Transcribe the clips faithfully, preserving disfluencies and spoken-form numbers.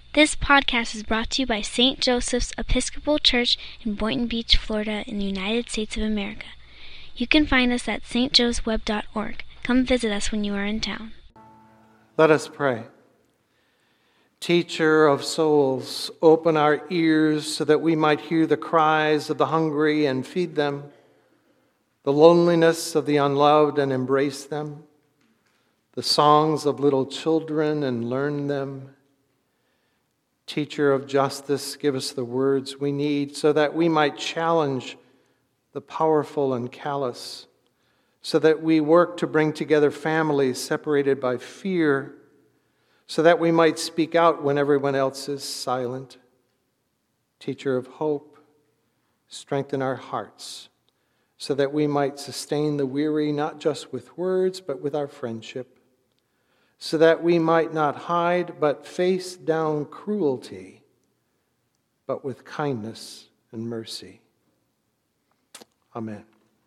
This podcast is brought to you by Saint Joseph's Episcopal Church in Boynton Beach, Florida, in the United States of America. You can find us at s t joes web dot org. Come visit us when you are in town. Let us pray. Teacher of souls, open our ears so that we might hear the cries of the hungry and feed them, the loneliness of the unloved and embrace them, the songs of little children and learn them. Teacher of justice, give us the words we need so that we might challenge the powerful and callous, so that we work to bring together families separated by fear, so that we might speak out when everyone else is silent. Teacher of hope, strengthen our hearts, so that we might sustain the weary not just with words, but with our friendship, so that we might not hide, but face down cruelty, but with kindness and mercy. Amen.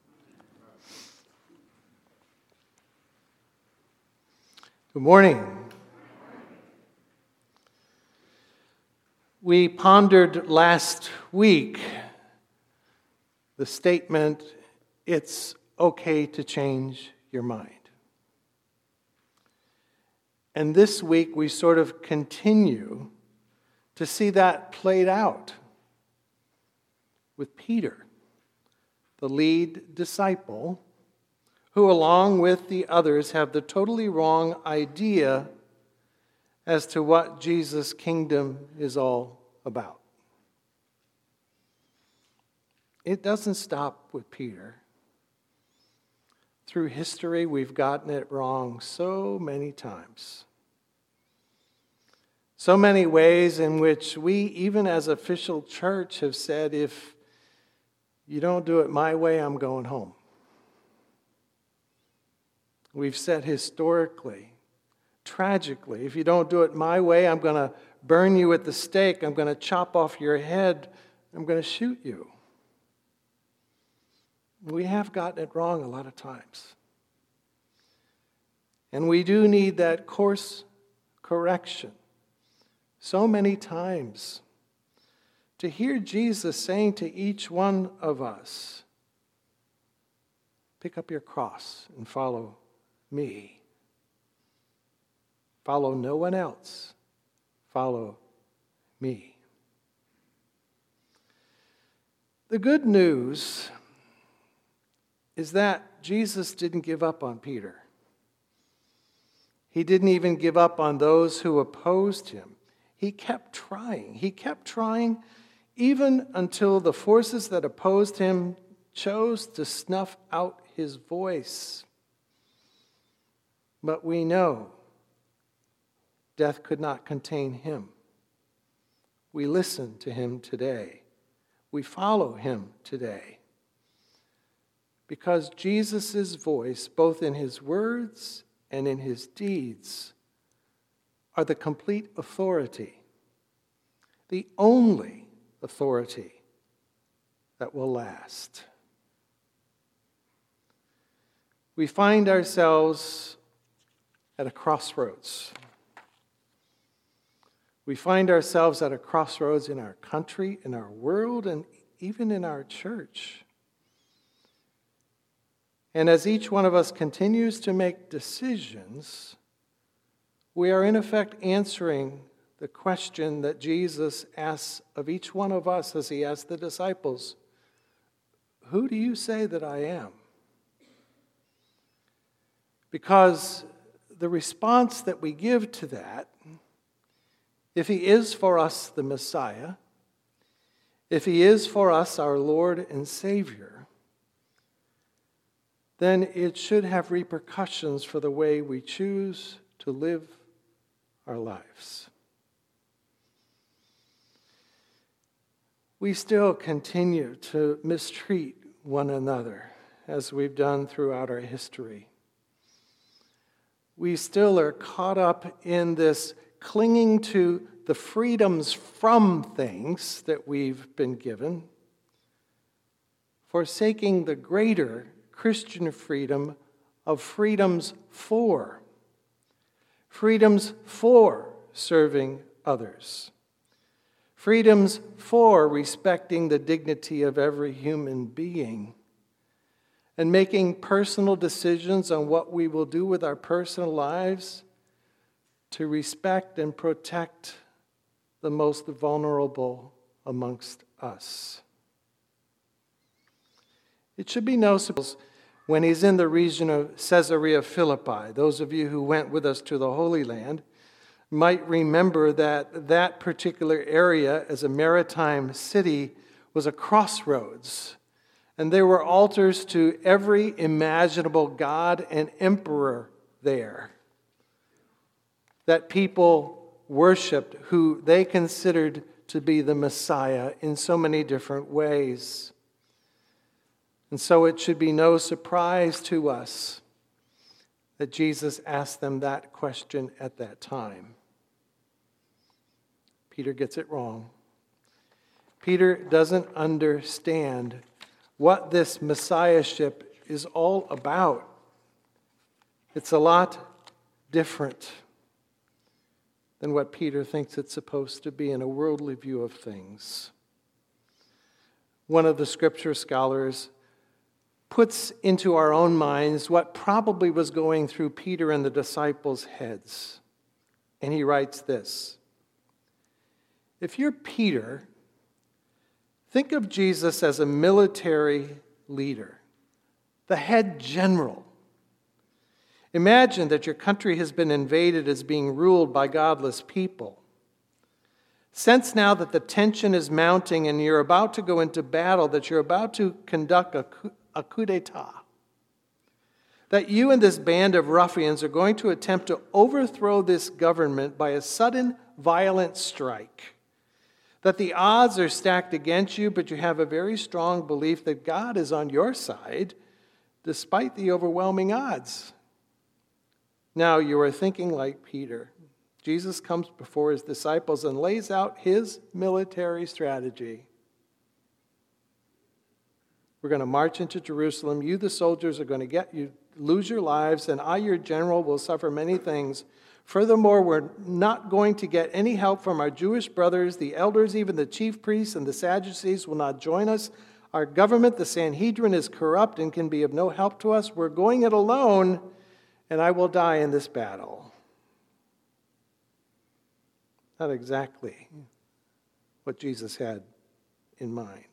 Good morning. We pondered last week the statement, "It's okay to change your mind." And this week we sort of continue to see that played out with Peter, the lead disciple, who along with the others have the totally wrong idea as to what Jesus' kingdom is all about. It doesn't stop with Peter. Through history, we've gotten it wrong so many times. So many ways in which we, even as official church, have said, if you don't do it my way, I'm going home. We've said historically, tragically, if you don't do it my way, I'm going to burn you at the stake, I'm going to chop off your head, I'm going to shoot you. We have gotten it wrong a lot of times. And we do need that course correction so many times to hear Jesus saying to each one of us, pick up your cross and follow me. Follow no one else. Follow me. The good news is that Jesus didn't give up on Peter. He didn't even give up on those who opposed him. He kept trying. He kept trying even until the forces that opposed him chose to snuff out his voice. But we know death could not contain him. We listen to him today. We follow him today. Because Jesus' voice, both in his words and in his deeds, are the complete authority, the only authority that will last. We find ourselves at a crossroads. We find ourselves at a crossroads in our country, in our world, and even in our church. And as each one of us continues to make decisions, we are in effect answering the question that Jesus asks of each one of us as he asked the disciples, who do you say that I am? Because the response that we give to that, if he is for us the Messiah, if he is for us our Lord and Savior, then it should have repercussions for the way we choose to live our lives. We still continue to mistreat one another as we've done throughout our history. We still are caught up in this clinging to the freedoms from things that we've been given, forsaking the greater Christian freedom of freedoms for. Freedoms for serving others. Freedoms for respecting the dignity of every human being and making personal decisions on what we will do with our personal lives to respect and protect the most vulnerable amongst us. It should be no surprise when he's in the region of Caesarea Philippi. Those of you who went with us to the Holy Land might remember that that particular area, as a maritime city, was a crossroads. And there were altars to every imaginable god and emperor there that people worshipped, who they considered to be the Messiah in so many different ways. And so it should be no surprise to us that Jesus asked them that question at that time. Peter gets it wrong. Peter doesn't understand what this messiahship is all about. It's a lot different than what Peter thinks it's supposed to be in a worldly view of things. One of the scripture scholars puts into our own minds what probably was going through Peter and the disciples' heads. And he writes this: if you're Peter, think of Jesus as a military leader, the head general. Imagine that your country has been invaded as being ruled by godless people. Sense now that the tension is mounting and you're about to go into battle, that you're about to conduct a coup, a coup d'etat. That you and this band of ruffians are going to attempt to overthrow this government by a sudden violent strike. That the odds are stacked against you, but you have a very strong belief that God is on your side despite the overwhelming odds. Now you are thinking like Peter. Jesus comes before his disciples and lays out his military strategy. We're going to march into Jerusalem. You, the soldiers, are going to get you lose your lives, and I, your general, will suffer many things. Furthermore, we're not going to get any help from our Jewish brothers. The elders, even the chief priests and the Sadducees, will not join us. Our government, the Sanhedrin, is corrupt and can be of no help to us. We're going it alone, and I will die in this battle. Not exactly what Jesus had in mind.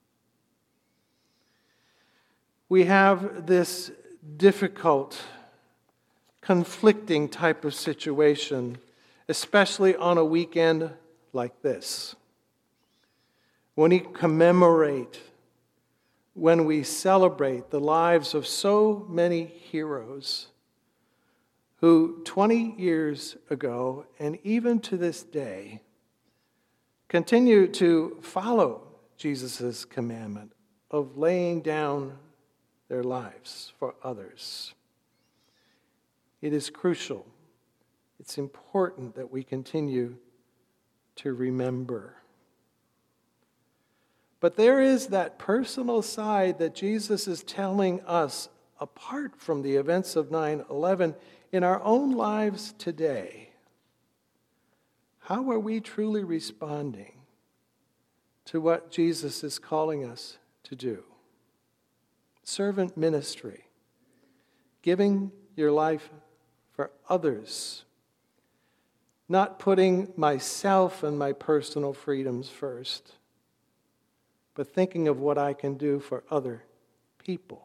We have this difficult, conflicting type of situation, especially on a weekend like this. When we commemorate, when we celebrate the lives of so many heroes who twenty years ago and even to this day continue to follow Jesus' commandment of laying down their lives for others. It is crucial. It's important that we continue to remember. But there is that personal side that Jesus is telling us, apart from the events of nine eleven, in our own lives today. How are we truly responding to what Jesus is calling us to do? Servant ministry, giving your life for others, not putting myself and my personal freedoms first, but thinking of what I can do for other people.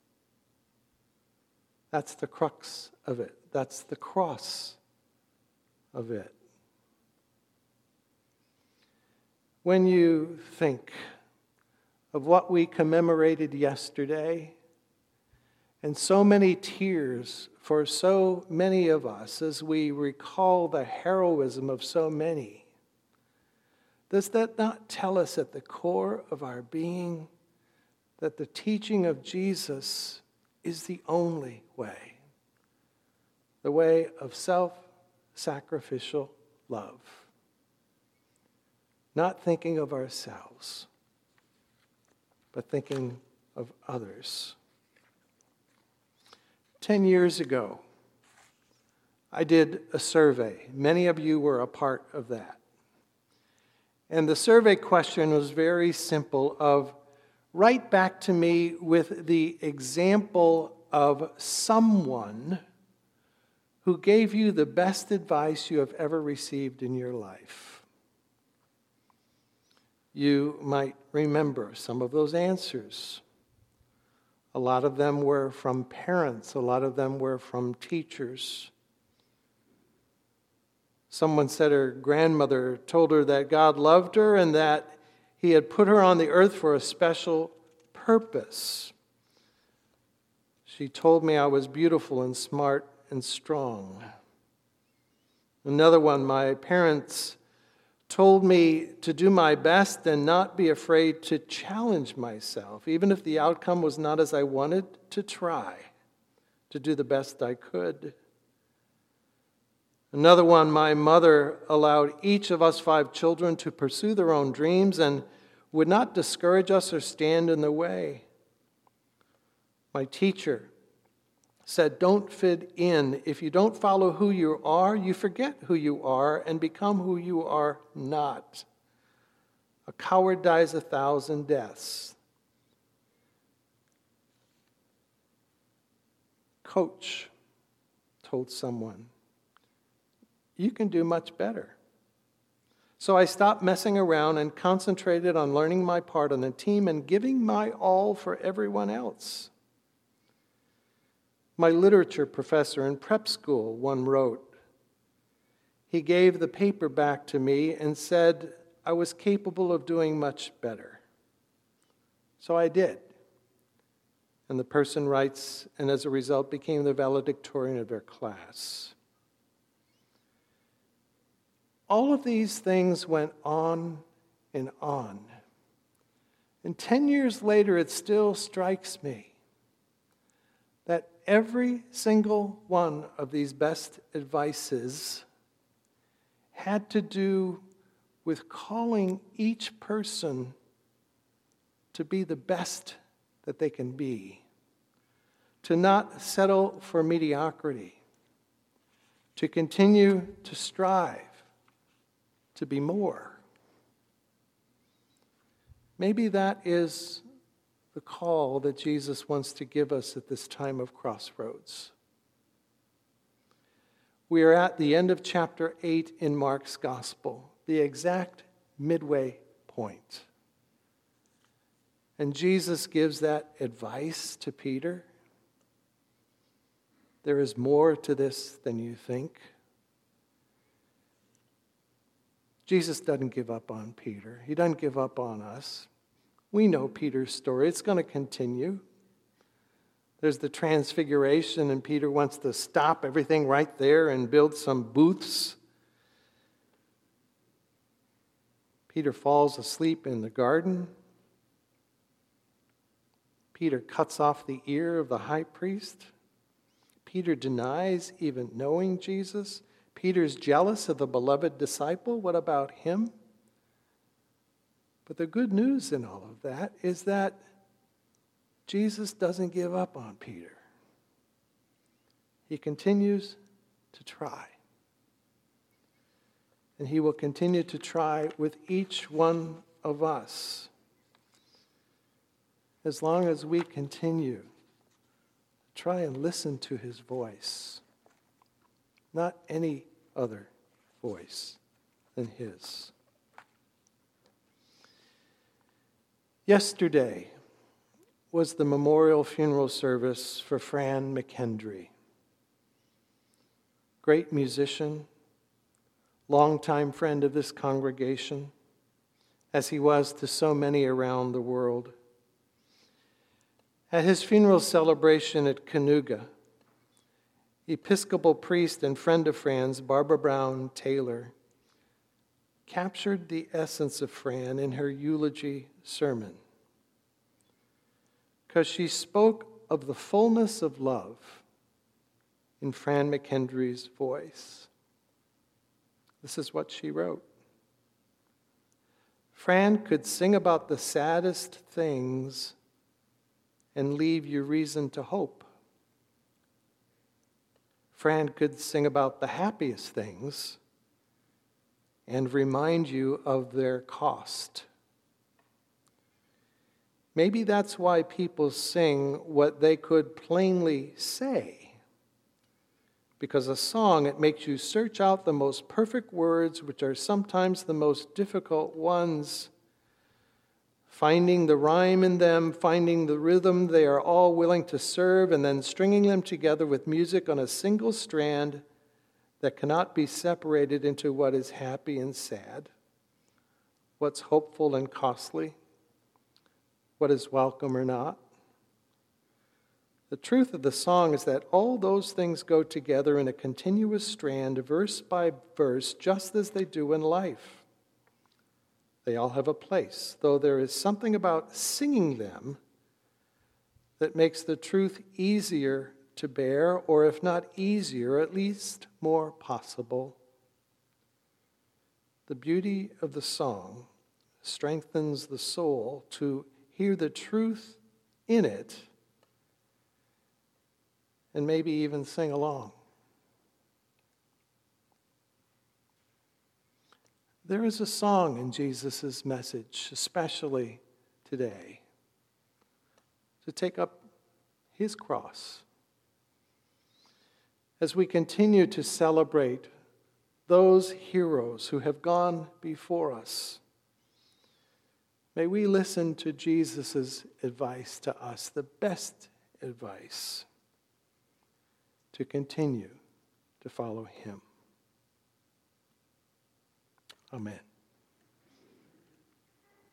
That's the crux of it. That's the cross of it. When you think of what we commemorated yesterday, and so many tears for so many of us as we recall the heroism of so many, does that not tell us at the core of our being that the teaching of Jesus is the only way? The way of self-sacrificial love. Not thinking of ourselves, but thinking of others. Ten years ago, I did a survey. Many of you were a part of that. And the survey question was very simple of write back to me with the example of someone who gave you the best advice you have ever received in your life. You might remember some of those answers. A lot of them were from parents. A lot of them were from teachers. Someone said her grandmother told her that God loved her and that He had put her on the earth for a special purpose. She told me I was beautiful and smart and strong. Another one, my parents told me to do my best and not be afraid to challenge myself, even if the outcome was not as I wanted, to try to do the best I could. Another one, my mother allowed each of us five children to pursue their own dreams and would not discourage us or stand in the way. My teacher said, don't fit in. If you don't follow who you are, you forget who you are and become who you are not. A coward dies a thousand deaths. Coach told someone, you can do much better. So I stopped messing around and concentrated on learning my part on the team and giving my all for everyone else. My literature professor in prep school, one wrote, he gave the paper back to me and said I was capable of doing much better. So I did. And the person writes, and as a result became the valedictorian of their class. All of these things went on and on. And ten years later, it still strikes me that every single one of these best advices had to do with calling each person to be the best that they can be, to not settle for mediocrity, to continue to strive to be more. Maybe that is the call that Jesus wants to give us at this time of crossroads. We are at the end of chapter eight in Mark's gospel, the exact midway point. And Jesus gives that advice to Peter. There is more to this than you think. Jesus doesn't give up on Peter. He doesn't give up on us. We know Peter's story. It's going to continue. There's the transfiguration, and Peter wants to stop everything right there and build some booths. Peter falls asleep in the garden. Peter cuts off the ear of the high priest. Peter denies even knowing Jesus. Peter's jealous of the beloved disciple. What about him? But the good news in all of that is that Jesus doesn't give up on Peter. He continues to try. And he will continue to try with each one of us as long as we continue to try and listen to his voice. Not any other voice than his. Yesterday was the memorial funeral service for Fran McKendry. Great musician, longtime friend of this congregation, as he was to so many around the world. At his funeral celebration at Canuga, Episcopal priest and friend of Fran's, Barbara Brown Taylor, captured the essence of Fran in her eulogy sermon, because she spoke of the fullness of love in Fran McKendry's voice. This is what she wrote. Fran could sing about the saddest things and leave you reason to hope. Fran could sing about the happiest things and remind you of their cost. Maybe that's why people sing what they could plainly say. Because a song, it makes you search out the most perfect words, which are sometimes the most difficult ones, finding the rhyme in them, finding the rhythm they are all willing to serve, and then stringing them together with music on a single strand that cannot be separated into what is happy and sad, what's hopeful and costly, what is welcome or not. The truth of the song is that all those things go together in a continuous strand, verse by verse, just as they do in life. They all have a place, though there is something about singing them that makes the truth easier to bear, or if not easier, at least more possible. The beauty of the song strengthens the soul to hear the truth in it and maybe even sing along. There is a song in Jesus' message, especially today, to take up his cross. As we continue to celebrate those heroes who have gone before us, may we listen to Jesus' advice to us, the best advice, to continue to follow him. Amen.